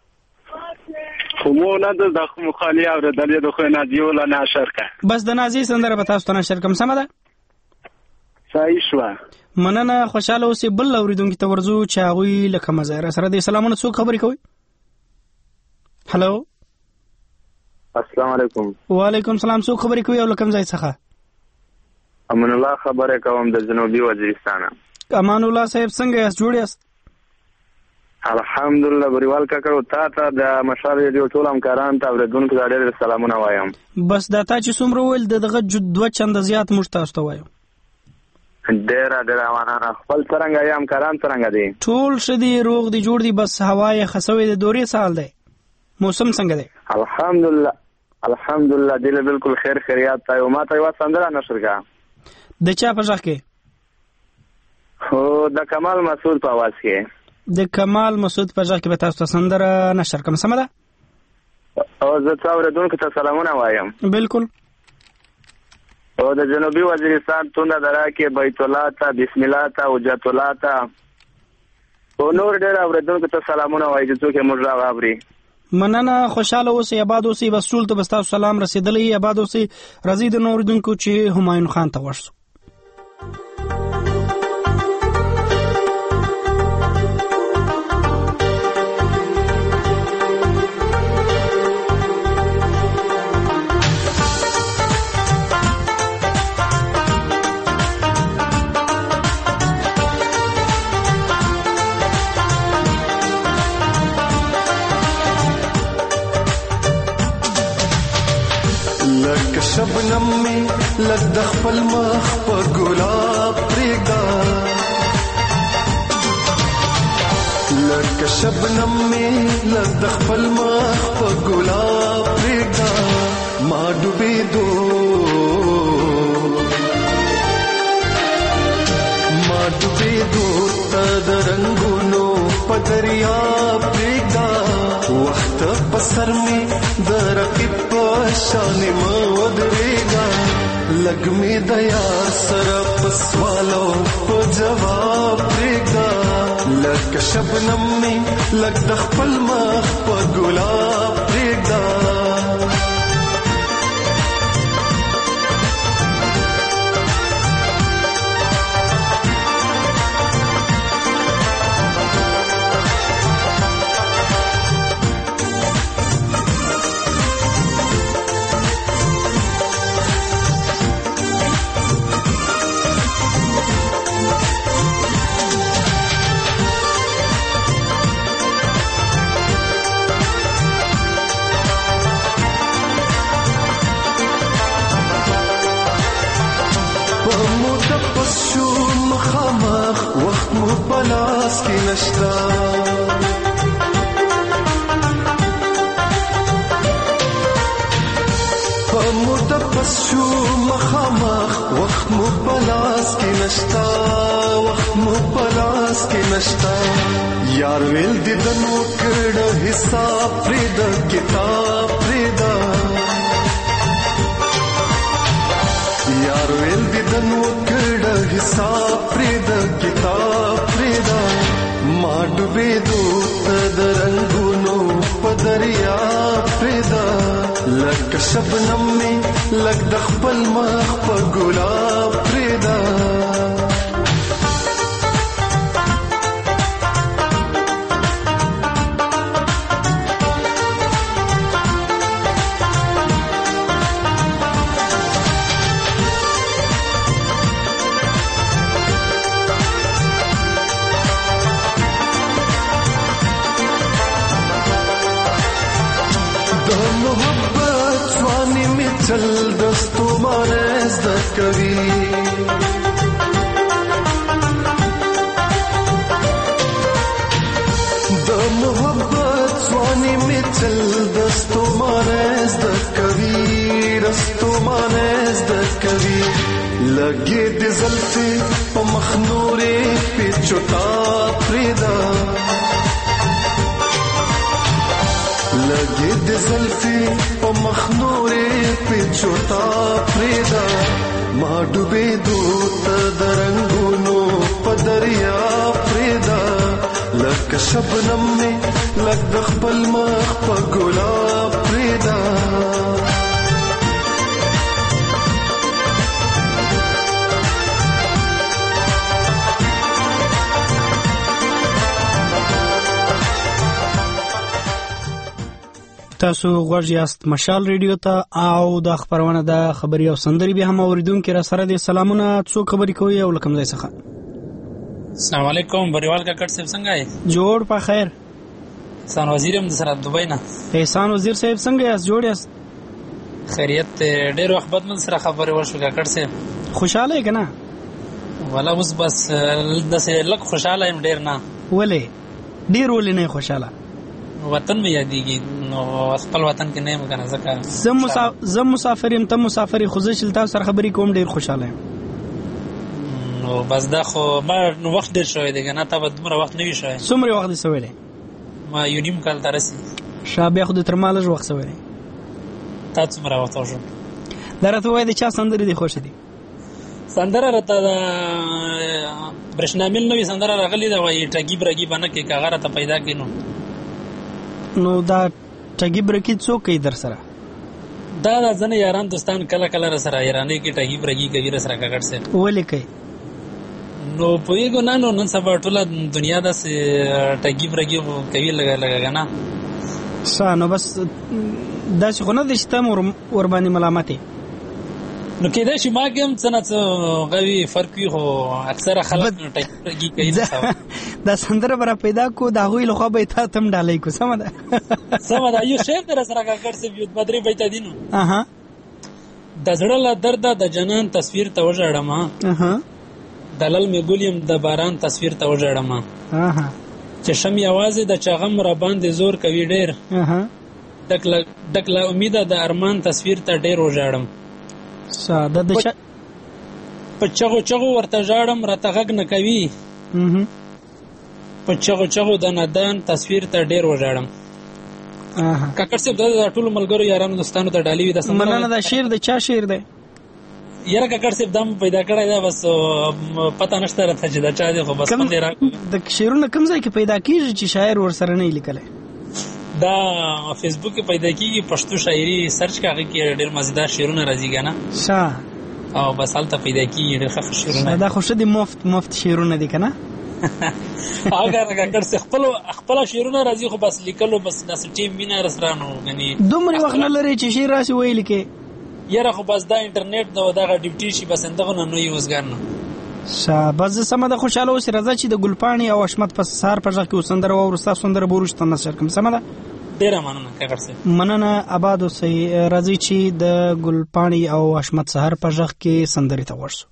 کومو نه د مخالي او د دې د خو نازیه ولا نشر کا بس د نازیه سندره به تاسو ته نشر کوم سم ده صحیح شو مننه، خوشاله اوسې. بل اوریدونکو ته ورځو چې هغوی لکه مزایره سره د سلامونه څوک خبرې کوي. هلو، السلام علیکم. وعلیکم السلام. څوک خبرې کوي او له کوم ځای څخه؟ امان الله خبره کوم د جنوبي وزیرستان. امان الله صاحب څنګه یاست؟ جوړ یاست؟ الحمدلله. بریوال کاکړو ته د مشال ریډیو ټول همکاران ته اوریدونکو ته ډېر سلامونه وایم. بس دا تا چې څومره وویل دغه 2 چنده زیات موږ تاسو ته وایو. ډېر مننه. خپل څرنګه یې همکاران څرنګه دي؟ ټول ښه دي، روغ دي، جوړ دي. بس هوا یې خسوي د دورې سال دی. موسم څنګه دی؟ الحمدلله الحمدلله. دې بالکل خیر خیریات ته. ما ته یو سندره نشر کا د چا په ځخ کې؟ هو د کمال مسعود په आवाज کې. د کمال مسعود په ځخ کې به تاسو ته سندره نشر کوم. سم ده؟ او زه تاسو اوریدونکو ته سلامونه وایم. بالکل. او د جنوبي وزیرستان تونده درا کې بیت الله ته، بسم الله ته، وجات الله ته او نور ډېر اوریدونکو ته سلامونه وایي چې څوک موږ راغابري. مننه، خوشاله اوسئ، آباد اوسئ. بس ټول ته بس تاسو سلام رسیدلی. آباد اوسئ. راځي د نور اوریدونکو چې همایون خان ته ورسو. شبنم می لږ د خپل مخ په ګلاب پرېږده، لکه شبنم می لږ د خپل مخ په ګلاب پرېږده. ما ډوبېدو ته د رنګونو په دریاب پرېږده. وخت په سر می د رقیب په شان مه ودرېږه. لږ مې د یار سره په سوالو په جواب پرېږده. لکه شبنم می لږ د خپل مخ په ګلاب پرېږده. وخت مو پلاس کې نشتا، متپس شو مخامخ. وخت مو پلاس کې نشتا، وخت مو پلاس کې نشتا. یار ویل دې د نو کړه حساب پرې د کتاب پرې دا. یار ویل دې د نو کړه حساب پرې د کتاب پرې دا. ما ډوبېدو ته د رنګونو په دریا پرې دا. لکه شبنم می لږ د خپل مخ په ګلاب پرې دا. چل دستو مانے زده کوي، د محبت ځواني می چل دستو مانے زده کوي، دستو مانے زده کوي. لګي د زلفې په مخ نورې پیچوتا پرېدا. لګي د زلفې په مخ نورې پیچوتا پرېدا. ما ډوبېدو ته د رنګونو په دریا پرېدا. لکه شبنم مې لږ د خپل مخ په ګلاب پرېدا. تاسو غوږ یاست مشال ریډیو ته او د خبرونه د خبري او سندري به هم اوریدونکو را سره دي. سلامونه، څو خبري کوي او لکم ځای څخه؟ السلام علیکم بریوال کاکړ صاحب، څنګه یې؟ جوړ په خیر. احسان وزیر هم سره دوبۍ نه. احسان وزیر صاحب څنګه یاست؟ جوړ یاست؟ خیریت. ډېر وخت بعد من سره خبرې وشو کاکړ صاحب. خوشاله یې کنه؟ ولا اوس بس داسې لږ خوشاله یم، ډېر نه. ولې ډېر ولې نه خوشاله؟ وطن مې یادېږي، نو خپل وطن کې نه یم کنه، ځکه زه مسافر یم، ته مسافر یې، خو زه چې تاسو سره خبرې کوم ډېر خوشاله یم. نو بس دا خو ما وخت ډېر شوی دی کنه، تا به دومره وخت نه وي شوی. څومره وخت دې شوی دی؟ ما یو نیم کال ته رسي. ښه، بیا خو دې تر ما لږ وخت شوی دی. تا څومره وخت وشو؟ دا راته ووایه د چا سندرې دې خوښې دي؟ سندره راته د برېښنامیل نوې سندره راغلې ده، وایي ټګي برګي به نه کړې، که هغه راته پیدا کړي نو دا ټګي برګي څوک کوي در سره؟ دا د ځینې یاران دوستان کله کله را سره ایرانۍ کې ټګي برګي کوي را سره کاکړ صاحب. ولې کوي؟ نو پوهېږو نه، نو نن سبا ټوله دنیا داسې ټګي برګي کوي لږه لږه که نه. ښه، نو بس داسې خو نه دی چې ته هم ورباندې ملامت یې؟ نو کېدای شي ما کې هم څه نه څه غوي فرق وي، خو اکثره خلک ټګي برګي کوي. دا سندره به را پیدا کو، د هغوی له خوا به یې تا ته هم ډالۍ کو. سمه ده؟ سمه ده. یو شعر دی را سره کاکړ صاحب، یو دوه درې بیته دي نو. د زړه له درده د جنان تصویر ته وژاړم، د لل مې ګل یم د باران تصویر ته وژاړم، چې شم یوازې د چا غم را باندې زور کوي ډېر، ډک له امیده د ارمان تصویر ته ډېر وژاړم، په چغو چغو ورته ژاړم راته غږ نه کوي، په چغو چغو د نادان تصویر ته ډېر وژاړم. کاکړ صاحب دا د ټولو ملګرو یارانو دوستانو ته ډالۍ وي. مننه. دا شعر د چا شعر دی؟ یاره کاکړ صاحب دا مو پیدا کړی دی، بس پته نشته راته چې دا چا دی، خو بس خوند یې راکړو. د شعرونه کوم ځای کې پیدا کېږي چې شاعر ورسره نه یې لیکلی؟ دا فیسبوک کې پیدا کېږي، پښتو شاعري سرچ کې هغه کې ډېر مزیدار شعرونه راځي که نه. ښه، او بس هلته پیدا کېږي ډېر ښه شعرونه. دا خو ښه دي، مفت شعرونه دي که نه؟ هغه کاکړ صاحب خپله شعرونه راځي، خو بس لیکلو بس داسې ټیم وي نه راسره، نو یعنې دومره وخت نه لرې چې شعر راسي ویې لیکې؟ یاره خو بس دا انټرنیټ د دغه ډیپټي شي، بس همدغه نه نوی اوزګار نه. ښه، بس زه سمه ده، خوشحاله اوسې. راځه چې د ګلپاڼې او حشمت په سهار په غږ کې اوس سندره واورو، ستا سندره به وروسته نشر کړم. سمه ده؟ ډېره مننه کاکړ صاحب. مننه، آباد اوسئ. راځئ چې د ګلپاڼې او حشمت سهار په غږ کې سندرې ته ورسو.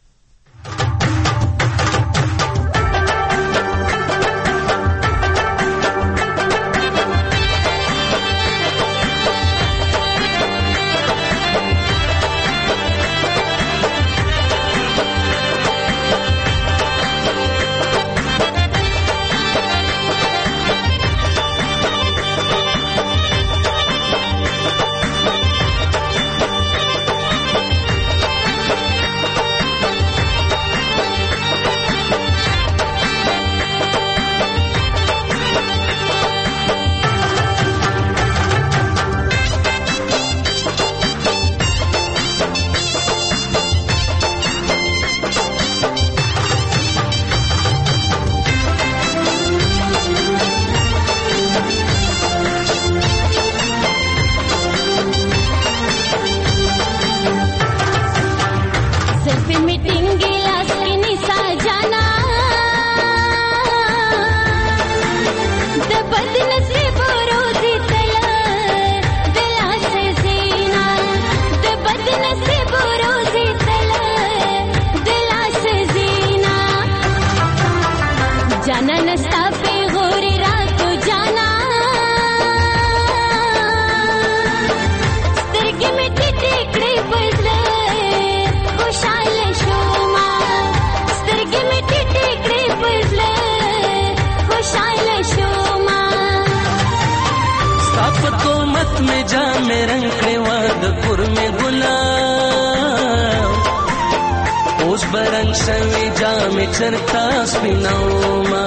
برنګ شوی جامې چرتا سپینوما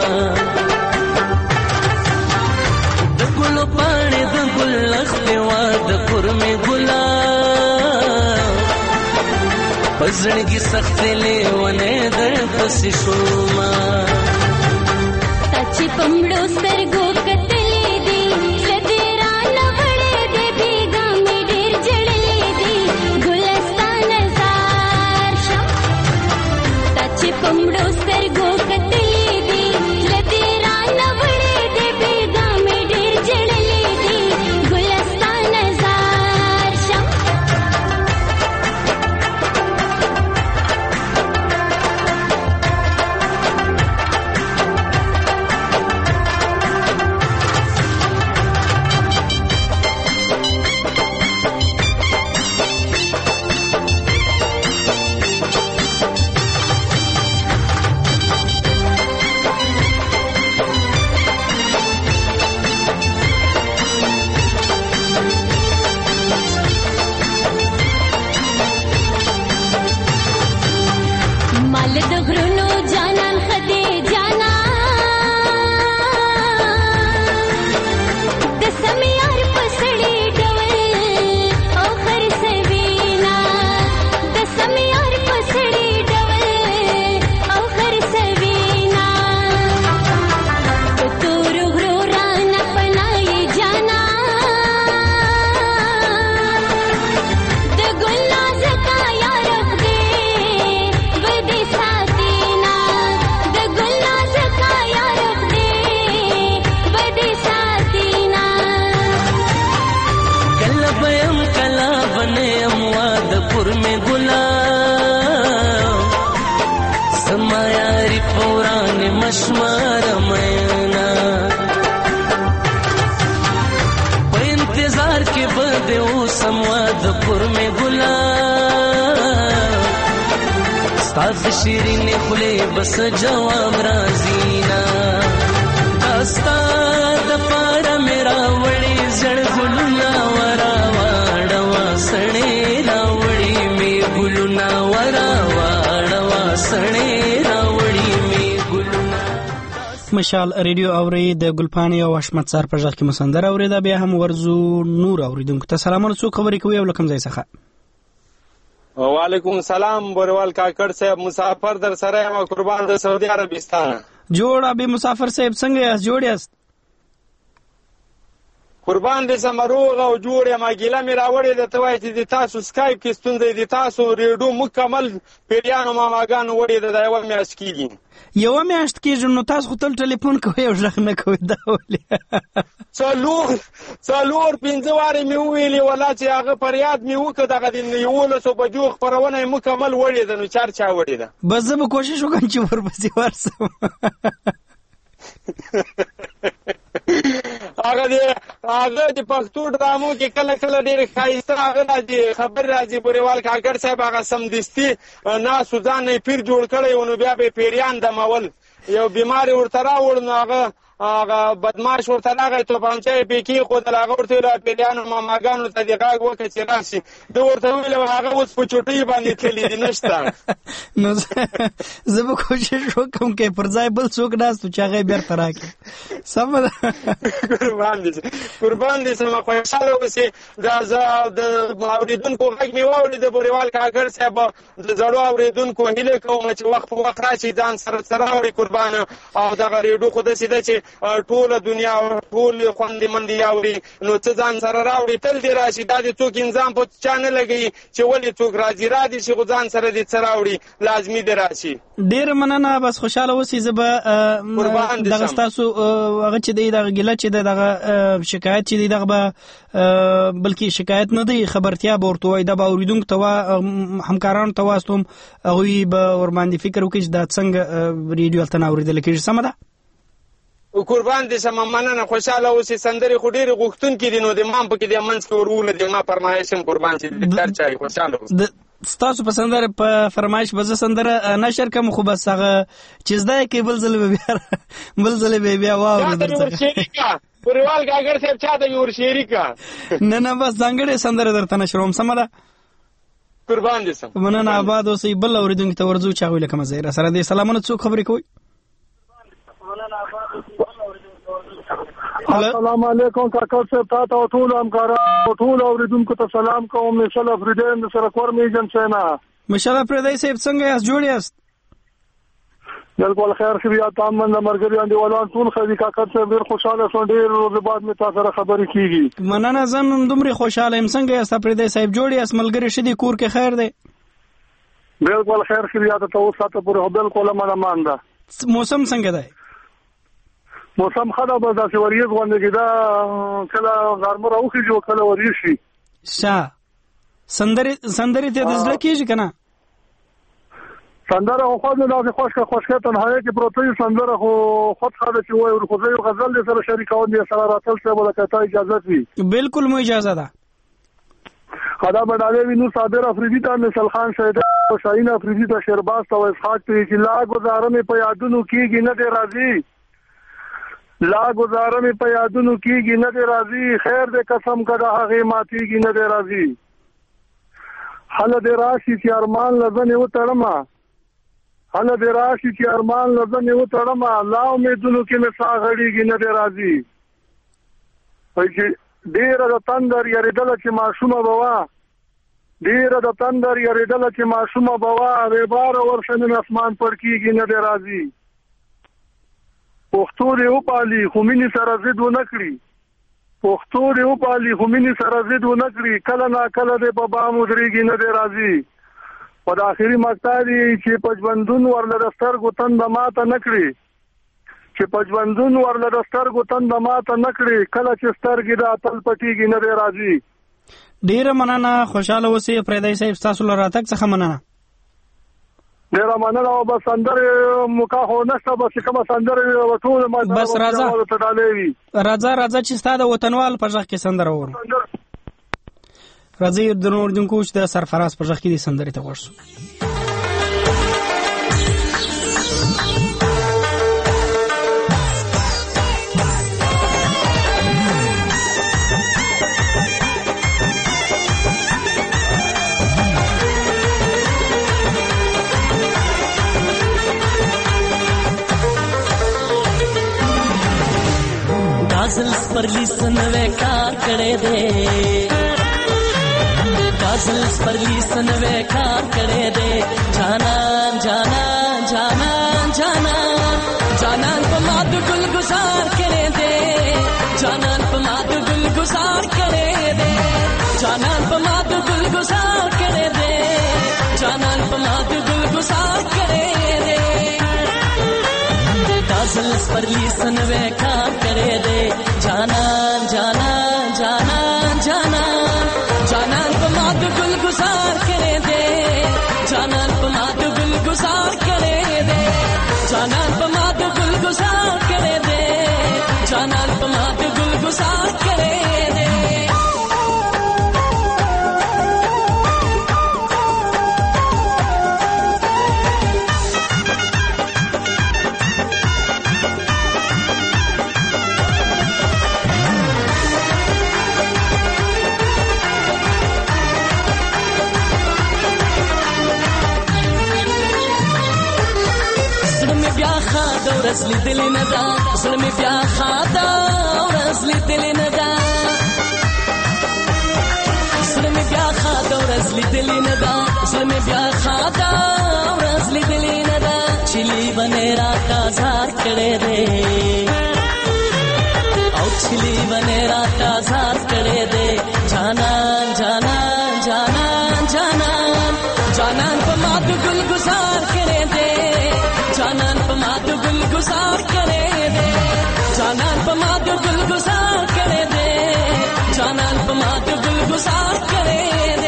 د ګلو پاڼې د ګل لختې وا د کورمې ګلا پزړګي سختې لیونې در پسې شوما سچ پمړو سترګو کتلې دي سدرا نه وړې موسم واد پر میں گلا استاد شیرین خلی بس جواب رازینا استاد پارا میرا وڑی زڑ گلنا ورا واڑوا سڑے راوڑی می گلنا ورا واڑوا سڑے راوڑی می گلنا. مشال ریډیو اوري د ګلپانی او حشمت سار په ځخ کې مسندر اوریدا بیا هم ورزو نور اوریدونکو ته سلامونه څو خبرې کوي او لکم ځای څخه. وعلیکم السلام بوروال کاکړ صاحب مسافر در سره یم قربان د سعودي عربستان. جوړ ابي مسافر صاحب څنګه یاست؟ جوړ یاست؟ قربان دې سمروغ او جوړ یم. ګیله مې راوړې ده ته وایې چې د تاسو سکایپ کې ستونزه د تاسو ریډیو مکمل پیریانو ماماګانو وړې ده دا یوه میاشت کېږي. یوه میاشت کېږي نو تاسو خو تل ټلیفون کوئ او غږ نه کوئ دا ولې؟ څلور پنځه وارې مې وویلې والله چې هغه فریاد مې وکړ دغه د 11 بجو خپرونه یې مکمل وړې ده نو چا وړې ده. بس زه به کوشش وکړم چې ورپسې ورسم. هغه د پښتو ډرامو کې کله کله ډېر ښایسته هغه راځي خبر راځي بوریوال کاکړ صاحب هغه سمدستي ناسو ځان یې پیر جوړ کړی و نو بیا به یې پیریان دمول یو بیمار ورته راوړ نو هغه بدماش ورته راغی توپانچه یې پې کېښودل هغه ورته ویل پیریانو ماماګانو ته دې غږ وکړه چې راشي ده ورته ویل هغه اوس په چوټۍ باندې تللي دي نشته. نو زه به کوشش وکړم که پر ځای بل څوک ناست و چې هغه یې بېرته راکړي. سمه ده قربان دې سم خوشحاله اوسې. د اورېدونکو غږ مې واورېد بوریوال کاکړ صاحب د زړو اورېدونکو هیله کوم چې وخت په وخت راشي ځان سره راوړي قربانه او دغه ریډیو خو داسې ده چې ټوله دنیا ټول خوندې مندې اوري نو څه ځان سره راوړي تل دې راشي دا دې څوک انظام په چا نه لګوي چې ولې څوک راځي شي خو ځان سره دې څه راوړي لازمي دې راشي. ډېره مننه بس خوشحاله اوسئ. زه به دغه ستاسو هغه چې دی دغه ګیله چې دی دغه شکایت چې دی دغه به بلکې شکایت نه دی خبرتیا به ورته وایي دا به اورېدونکو ته همکارانو ته واستوم هغوی به ورباندې فکر وکړي چې دا څنګه ریډیو هلته نه اورېدلی کېږي. سمه ده قربان دې سمه مننه خوشحاله اوسې. سندرې خو ډېرې غوښتونکي دي نو د ما په کې د منځ کې ورونه د ما فرمایش هم قربان چې هر چا یې خوشحاله اوسې. ستاسو په سندره په فرمایش به زه سندره نشر کړم خو بس هغه چې زده یې کوي بل ځل به بیا واورو بوریوال کاکړ صاحب چاته مې ورشعري که نه بس ځانګړې سندره درته نشروم. سمه ده قربان دې سم مننه آباد اوسئ. بل اورېدونکي ته ورځو چې هغوی لکه مزه یې راسره دی. سلامونه څوک خبرې کوئ؟ السلام علیکم کاکړ صاحب تا ته ټول همکارانو ټول اورېدونکو ته سلام کوم. مشل افریدی د سره کور مې ایجنسۍ نه. مشل افریدی صاحب څنګه یاست؟ جوړ یاست؟ بالکل خیر خیریات تمام د مرګري انډیوالان ټول خدي کاکړ صاحب ډېر خوشاله شوم. ډېر ورځې بعد مې تاسو سره خبرې کېږي. مننه زه هم دومره خوشاله یم. څنګه یاست افریدی صاحب؟ جوړ یاست؟ ملګري ښه دي؟ کور کې خیر دی؟ بالکل خیر خیریات ته اوس ساته پورې بالکل امان ده. موسم څنګه دی؟ موسم خدا به داسې وریځ غوندې کې دا کله غرمه راوخېږي او کله وریځ شي. سندرې ته د زړه کېږي که نه؟ سندره خو خود مې داسې خوشکه تنهایي کې پروت وي. سندره خو خود ښه ده چې ووایو خو زه یو غزل دې سره شریکوم دې سره راتل صاحب لکه تا اجازت وي. بالکل مو اجازه ده. خدا به ډالۍ وي نو صابر افریدي ته مثل خان شهید او شاهین افریدي ته شیرباز ته اسحاق ته چې لا گزاره مې په یادونو کېږي نه دی راځي لا گزاره مې په یادونو کېږي نه دی راځي خیر دې قسم کړه هغې ماتېږي نه دی راځي هله دې راشي چې ارمان له ځنې وتړمه هله دې راشي چې ارمان له ځنې وتړمه لا امیدونو کې مې ساه غړېږي نه دی راځي چې ډېره د تندر یارېدله چې ماشومه به وه ډېره د تندر یارېدله چې ماشومه به وه بېباره ورشه نن اسمان پړ کېږي نه دی راځي پښتو دې وپالي خو مینې سره ضد ونه کړي پښتو دې وپالي خو مینې سره ضد ونه کړي کله ناکله دې په بام ودرېږي نه دی راځي په د آخري مقطع دی چې په ژوندون ورله د سترګو تنده ماته نه کړي چې په ژوندون ورله د سترګو تنده ماته نه کړي کله چې سترګې د اتل پټېږي نه دی راځي. ډېره مننه خوشحاله اوسئ افریدی صاحب ستاسو له راتګ څخه مننه. ډېره مننه او بس سندرې موقع خو نشته بس کومه سندرې ټول بس راځه راځه چې ستا د وطنوال په غږ کې سندره وورم راځي د اوریدونکو چې د سرفراز په ژغ کې د سندرې ته ورسو. काजल स्पर्ली सनवे कार करे दे, काजल स्पर्ली सनवे कार करे दे, जानान जानान जानान जानान जानान पमाद गुल गुजार करे दे, जानान पमाद गुल गुजार करे दे, जानान पमाद गुल गुजार करे दे, जानान पमाद गुल गुजार करे दे, काजल स्पर्ली सनवे कार करे दे, जानान जानान जानान जानान जानान पमाद गुल गुजार करे दे, जानान पमाद गुल गुजार करे दे, जानान पमाद गुल गुजार करे दे, जानान पमाद गुल गुजार करे दे. ورزلی دل ندا ظلم بیا خادا ورزلی دل ندا ظلم بیا خادا ورزلی دل ندا ظلم بیا خادا ورزلی دل ندا چلی بنے راتا زار کڑے دے او چلی بنے راتا زار کڑے دے, جانان جانان جانان جانان جانان پماد گل گزار کرے دے, جانان پماد گل گزار کرے دے, جانان پماد گل گزار کرے دے, جانان پماد گل گزار کرے دے.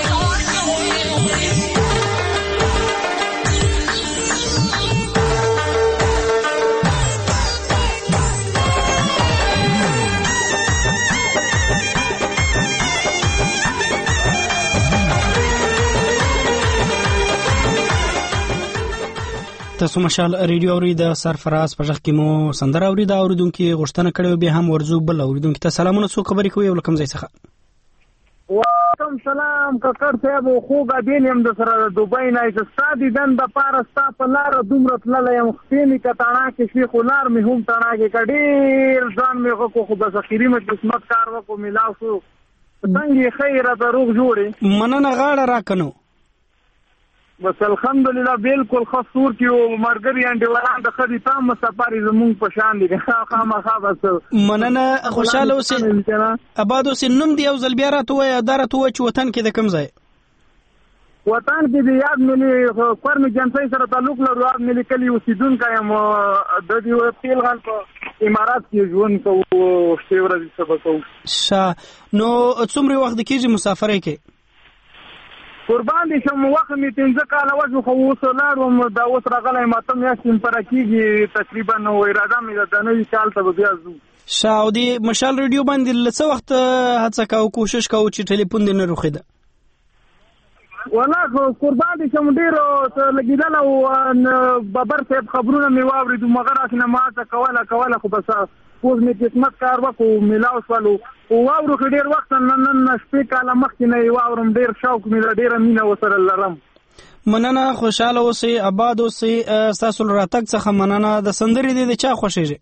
تاسو مشال ریډیو اوري د سرفراز په ځخ کې مو سندره اوري دا اوریدونکو غوښتنه کړو به هم ورزو بل اوریدونکو ته سلامونه څو خبرې کوي ولکم ځای څخه. وعلیکم سلام ککړ صاحب خو غادین هم د سره دوبۍ نه استادي دن د پارستا په لار دومره تلل یم خپینی کټانا کې شیخ ولار می هم تانا کې کډیر ځان می خو د ذخیره مت قسمت کار وکړو ملاو شو څنګه خیره دروغ جوړي مننه غاړه راکنو بس الحمدلله بالکل خاصور کیو مرګري انډیوالان د خدي تام سفاري زمون په شان دي خامخا بس مننه خوشاله اوسې آباد اوسې نوم دی او زل بیا راته وای اداره تو چې وطن کې د کم ځای وطن کې دی یاد ملي قرن جنسي سره تعلق لرو یاد ملي کلی اوسیدونکو یم د دې پیل غل په امارات کې ژوند کوو شیورز سبا کوو شا نو څومره وخت کېږي مسافرې کې قربان دي شم وخت می 15 کاله وځو خو وسلاړم دا اوس راغلی ماته مې سیم پر کېږي تقریبا نو اراده مې د نوې کال ته بیا زو شاودي مشال ریډیو باندې لڅ وخت هڅه کاو کوشش کاو چې ټلیفون دې نه روخیده والله قربان دي شم ډیرو لګیدل او بابر صاحب خبرونه می واورېدو مګر اسنه ما ته کوله خو بس اوس می قسمت کار وکړو ملاو شولو او واورو ډیر وخت نن شپې کاله مخکې نه واورم ډیر شوق می ډیر مینه وسره لرم مننه خوشاله اوسې آباد اوسې تاسو راتګ څخه مننه د سندرې د چا خوښیږي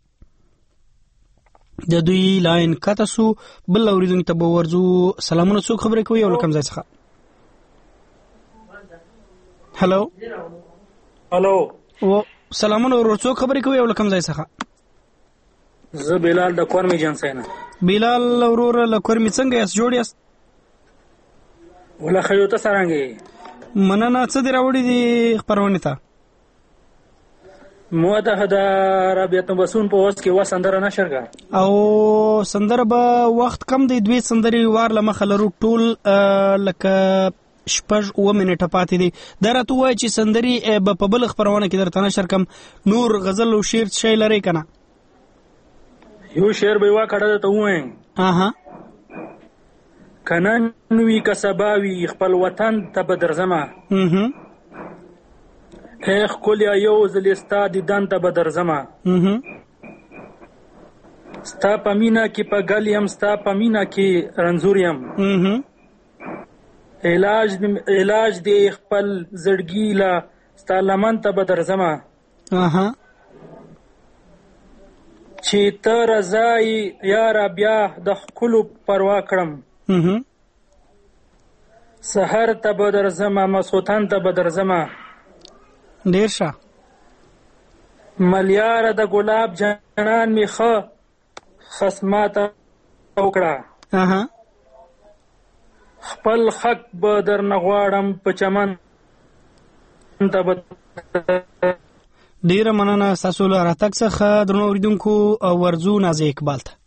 د دوی لاین کتاسو بل اوریدونکو ته به ورځو سلامونه څوک خبرې کوي او لکم ځای څخه هلو و سلامونه ورڅوک خبرې کوي او لکم ځای څخه زه بلال د کورمي جنسینا بلال اورور له کورمي څنګه یاست جوړ یاست ولا خیوته سرانګي مننه څه دی راوړی دی خبرونه ته موده د رابطه بسون په واسه کې وسندره نشر کا او سندره به وخت کم دی دوی سندري وار لمخه لرو ټول لکه شپږ و منټه پاتې دي درته وای چې سندري په بل خبرونه کې درته نشر کم نور غزل او شعر شی لري کنه یو شعر به وا کړه ته وای اها کنن وی که سبا وي خپل وطن ته به درځمه ای ښکلیا یو ځلې ستا دیدن ته به درځمه ستا په مینه کې په ګل یم ستا په مینه کې رنځور یم علاج دې خپل زړګي له ستا لمن ته به درځمه چې ته رضا یې یاره بیا د ښکلو پروا کړم سحر ته به درځمه مسوتن ته به درځمه ډېر ښه ملیاره د ګلاب جانان مې ښه خصماته وکړه خپل حق به درنه غواړم په چمن ته به ډیره مننه ستاسو له راتګ څخه درنو اورېدونکو او ورځو نازي اقبال ته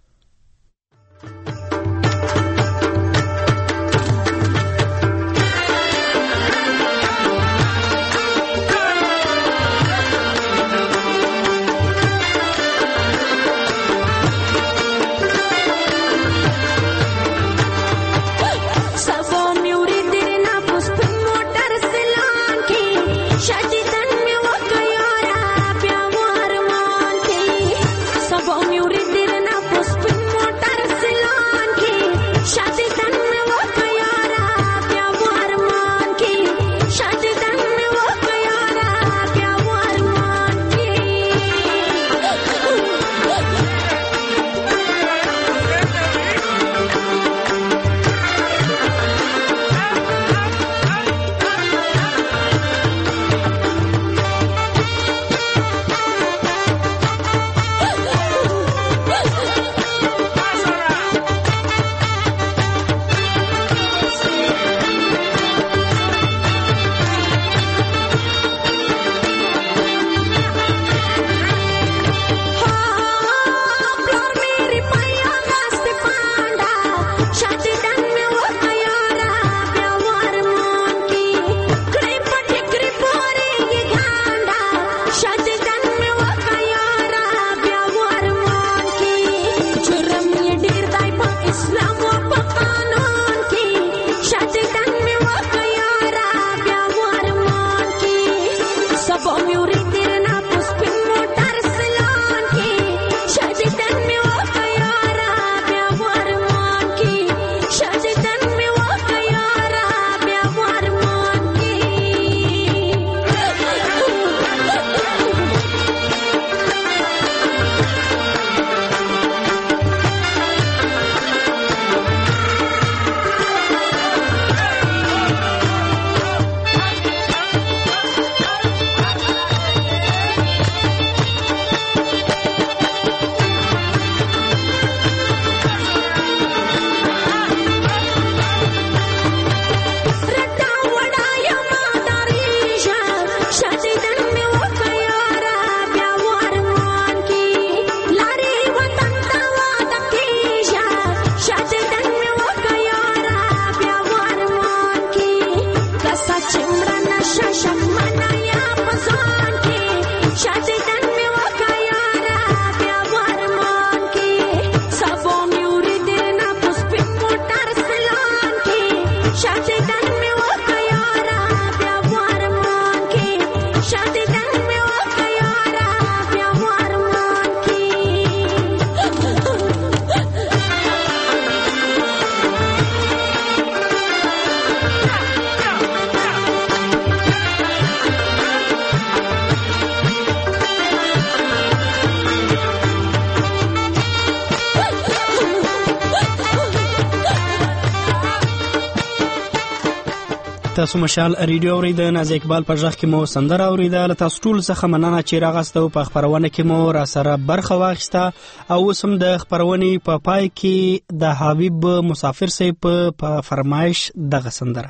تاسو مشال ریډیو اوریدل نازي اقبال په ځخ کې مو سندره اوریدل تاسو ټول څخه مننه چې راغستو په خبرونه کې مو را سره برخه واخیسته او وسم د خبرونه په پای کې د حبیب مسافر سي په فرمایش دغه سندره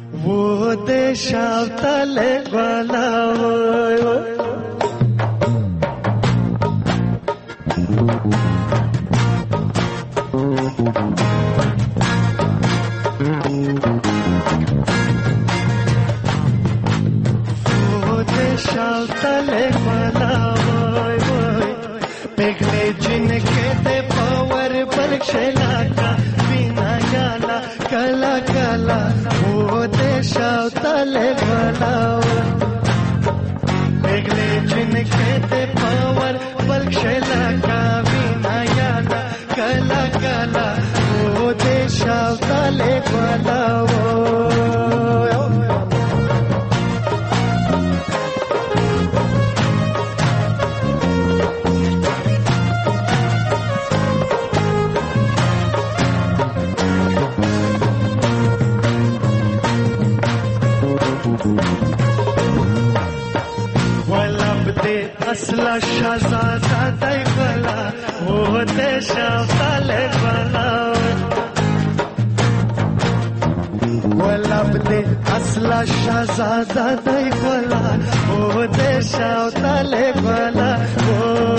वो दे शावतले वाला शावतले वाला पिघले जिनके ते पावर पर छला का बिना याला कला कला वो देशावताले बनाव वेगळे जिनके ते पावर पलक्षेला काविना याला कला कला वो देशावताले बनाव असला शहजादा दैवला वो देशावताले बनाव वलब दे असला शहजादा दैवला वो देशावताले बनाव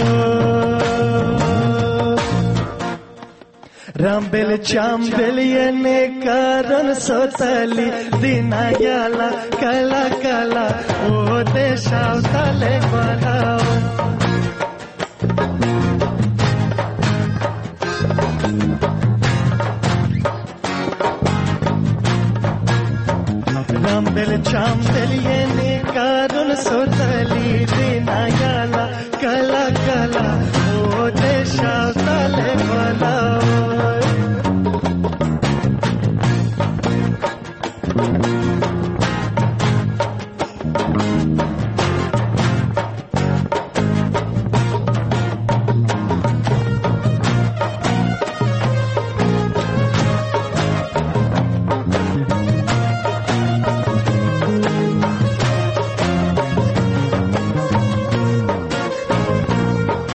रामबेल चांबेल येने कारण सोतली दिना याला कला कला वो देशावताले बनाव